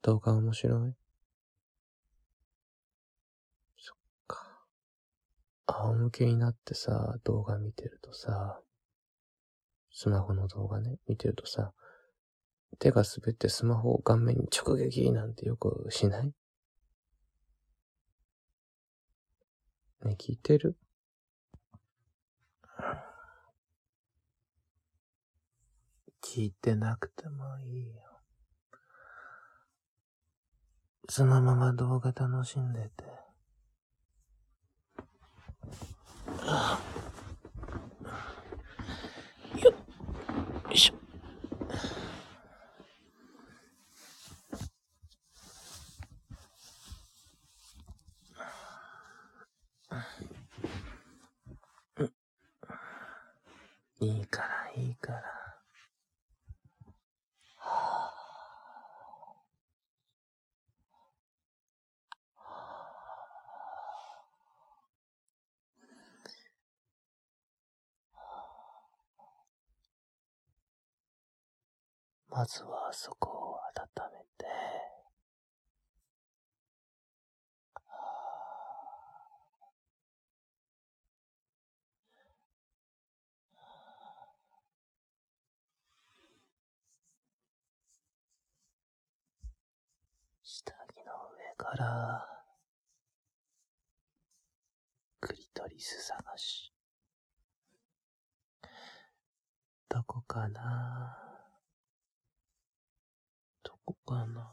動画面白い？そっか。仰向けになってさ、動画見てるとさ、スマホの動画ね、見てるとさ、手が滑ってスマホを顔面に直撃なんてよくしない？ね、聞いてる？聞いてなくてもいいよ。そのまま動画楽しんでて。よいしょ。いいから、いいから。まずはそこを温めて、下着の上からクリトリス探し。どこかな？どこかな？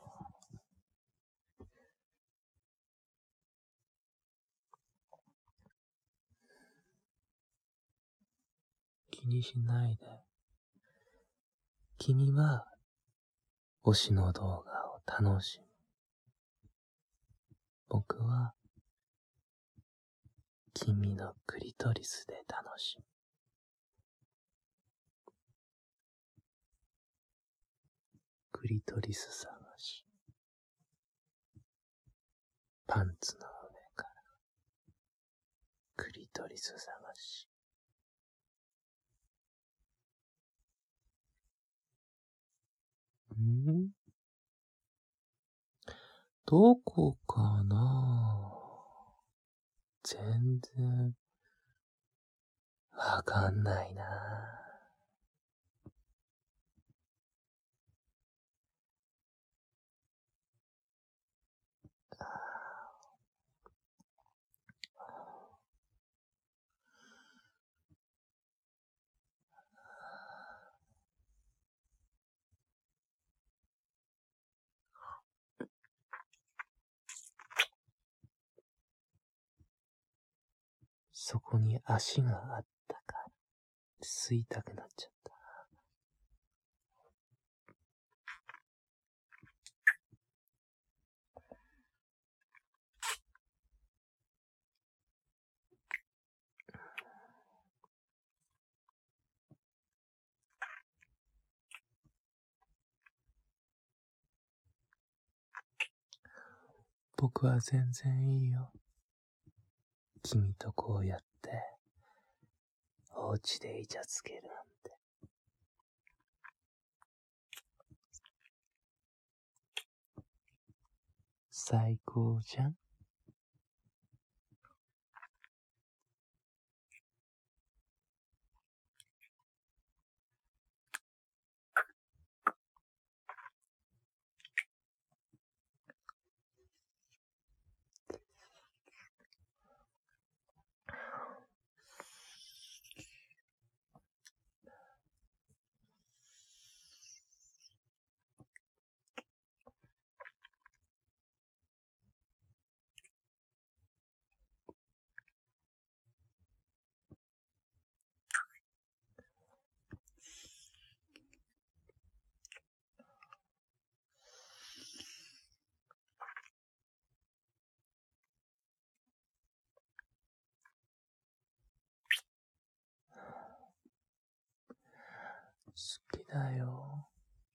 気にしないで。君は推しの動画を楽しむ。僕は君のクリトリスで楽しむ。クリトリス探し。パンツの上からクリトリス探し。どこかな？全然わかんないな。そこに足があったから吸いたくなっちゃった。僕は全然いいよ。君とこうやってお家でイチャつけるなんて。最高じゃん。好きだよ。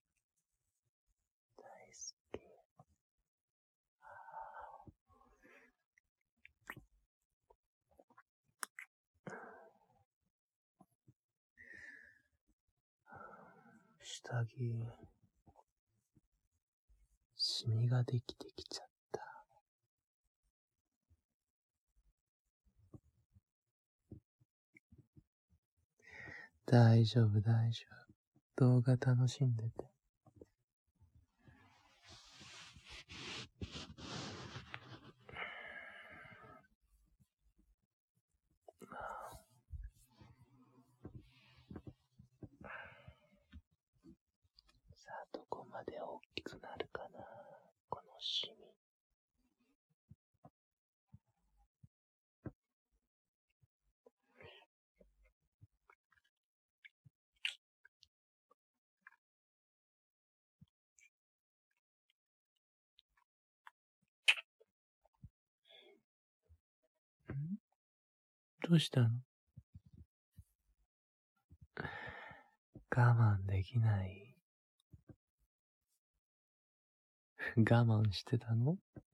大好き。下着シミができてきちゃった。大丈夫、大丈夫。動画楽しんでて。さあ、どこまで大きくなるかな、このシミ。どうしたの？我慢できない？我慢してたの？